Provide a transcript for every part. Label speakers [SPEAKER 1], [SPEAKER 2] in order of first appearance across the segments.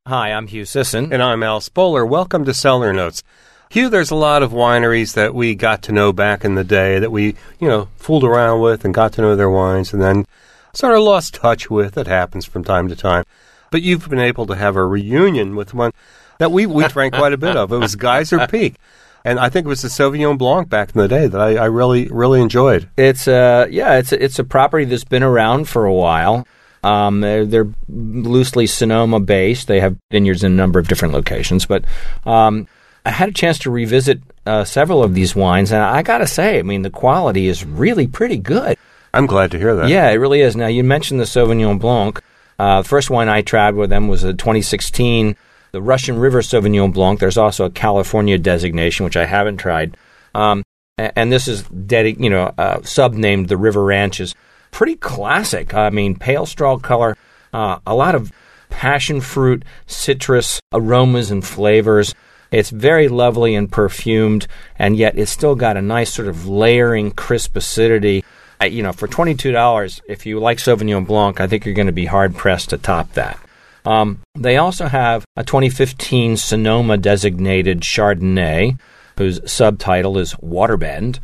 [SPEAKER 1] Hi, I'm Hugh Sisson.
[SPEAKER 2] And I'm Al Spoler. Welcome to Cellar Notes. Hugh, there's a lot of wineries that we got to know back in the day that we, fooled around with and got to know their wines and then sort of lost touch with. It happens from time to time. But you've been able to have a reunion with one that we drank quite a bit of. It was Geyser Peak. And I think it was the Sauvignon Blanc back in the day that I really, really enjoyed.
[SPEAKER 1] It's a property that's been around for a while. They're loosely Sonoma-based. They have vineyards in a number of different locations. But I had a chance to revisit several of these wines, and I got to say, the quality is really pretty good.
[SPEAKER 2] I'm glad to hear that.
[SPEAKER 1] Yeah, it really is. Now, you mentioned the Sauvignon Blanc. The first wine I tried with them was a 2016, the Russian River Sauvignon Blanc. There's also a California designation, which I haven't tried. And this is sub-named the River Ranches. Pretty classic. Pale straw color, a lot of passion fruit, citrus aromas and flavors. It's very lovely and perfumed, and yet it's still got a nice sort of layering, crisp acidity. For $22, if you like Sauvignon Blanc, I think you're going to be hard-pressed to top that. They also have a 2015 Sonoma-designated Chardonnay, whose subtitle is Waterbend.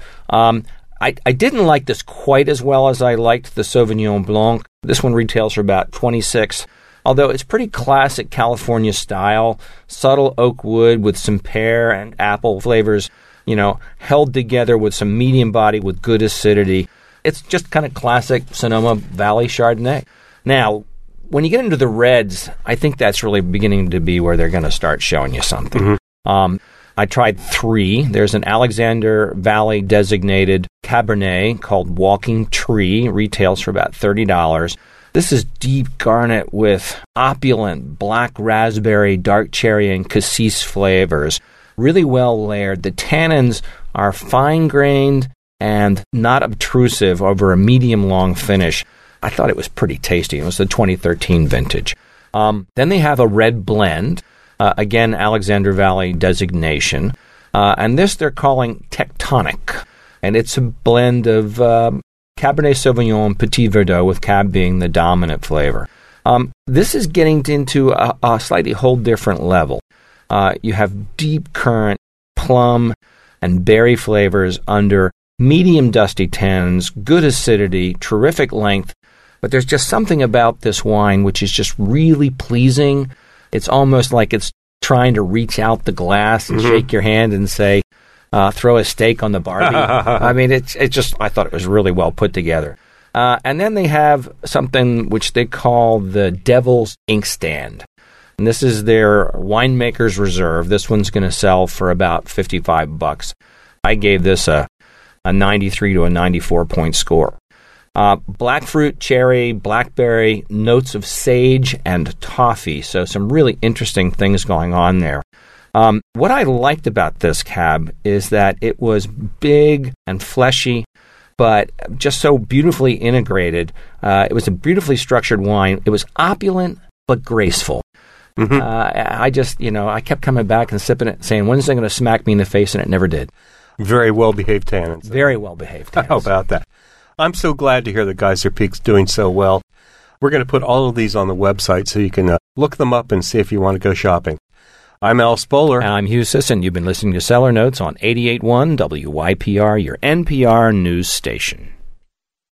[SPEAKER 1] I didn't like this quite as well as I liked the Sauvignon Blanc. This one retails for about $26, although it's pretty classic California style, subtle oak wood with some pear and apple flavors, held together with some medium body with good acidity. It's just kind of classic Sonoma Valley Chardonnay. Now, when you get into the reds, I think that's really beginning to be where they're going to start showing you something. Mm-hmm. I tried 3. There's an Alexander Valley designated Cabernet called Walking Tree. Retails for about $30. This is deep garnet with opulent black raspberry, dark cherry, and cassis flavors. Really well layered. The tannins are fine-grained and not obtrusive over a medium-long finish. I thought it was pretty tasty. It was the 2013 vintage. Then they have a red blend. Again, Alexander Valley designation. And this they're calling Tectonic. And it's a blend of Cabernet Sauvignon and Petit Verdot, with Cab being the dominant flavor. This is getting into a slightly whole different level. You have deep currant, plum, and berry flavors under medium dusty tannins, good acidity, terrific length. But there's just something about this wine which is just really pleasing. It's almost like it's trying to reach out the glass and shake your hand and say, throw a steak on the Barbie. I thought it was really well put together. And then they have something which they call the Devil's Inkstand. And this is their winemaker's reserve. This one's going to sell for about $55. I gave this a 93 to a 94 point score. Black fruit, cherry, blackberry, notes of sage and toffee. So some really interesting things going on there. What I liked about this cab is that it was big and fleshy, but just so beautifully integrated. It was a beautifully structured wine. It was opulent, but graceful. Mm-hmm. I kept coming back and sipping it, saying, when is it going to smack me in the face? And it never did.
[SPEAKER 2] Very well-behaved tannins.
[SPEAKER 1] Very well-behaved tannins.
[SPEAKER 2] How about that? I'm so glad to hear that Geyser Peak's doing so well. We're going to put all of these on the website so you can look them up and see if you want to go shopping. I'm Al Spoler.
[SPEAKER 1] And I'm Hugh Sisson. You've been listening to Cellar Notes on 88.1 WYPR, your NPR news station.